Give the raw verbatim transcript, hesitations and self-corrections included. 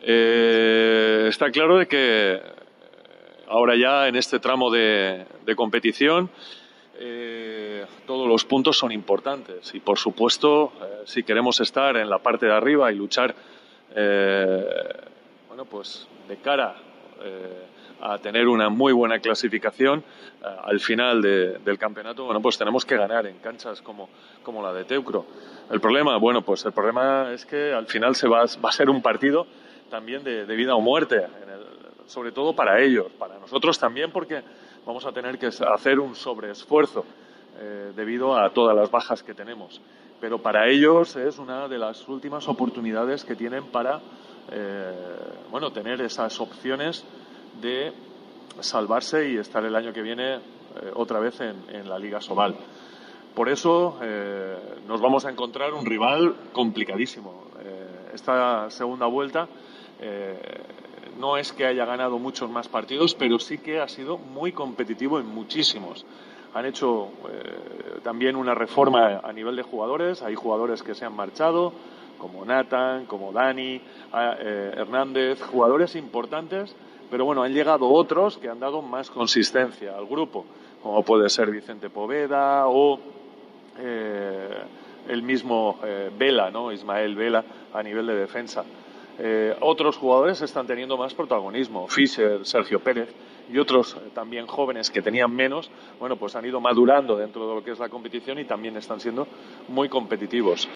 Eh, está claro de que ahora ya en este tramo de, de competición eh, todos los puntos son importantes y por supuesto eh, si queremos estar en la parte de arriba y luchar eh, bueno pues de cara eh, a tener una muy buena clasificación eh, al final de, del campeonato, bueno pues tenemos que ganar en canchas como, como la de Teucro. El problema, bueno pues el problema es que al final se va, va a ser un partido también de, de vida o muerte, en el, sobre todo para ellos, para nosotros también, porque vamos a tener que hacer un sobreesfuerzo eh, debido a todas las bajas que tenemos. Pero para ellos es una de las últimas oportunidades que tienen para eh, bueno, tener esas opciones de salvarse y estar el año que viene eh, otra vez en, en la Liga Sobal. Por eso eh, nos vamos a encontrar un rival complicadísimo. Eh, esta segunda vuelta eh, no es que haya ganado muchos más partidos, pero sí que ha sido muy competitivo en muchísimos. Han hecho eh, también una reforma a nivel de jugadores. Hay jugadores que se han marchado, como Nathan, como Dani, eh, Hernández, jugadores importantes, pero bueno, han llegado otros que han dado más consistencia al grupo, como puede ser Vicente Poveda o eh, el mismo eh, Vela, ¿no? Ismael Vela, a nivel de defensa. Eh, otros jugadores están teniendo más protagonismo, Fischer, Sergio Pérez y otros eh, también jóvenes que tenían menos, bueno, pues han ido madurando dentro de lo que es la competición y también están siendo muy competitivos.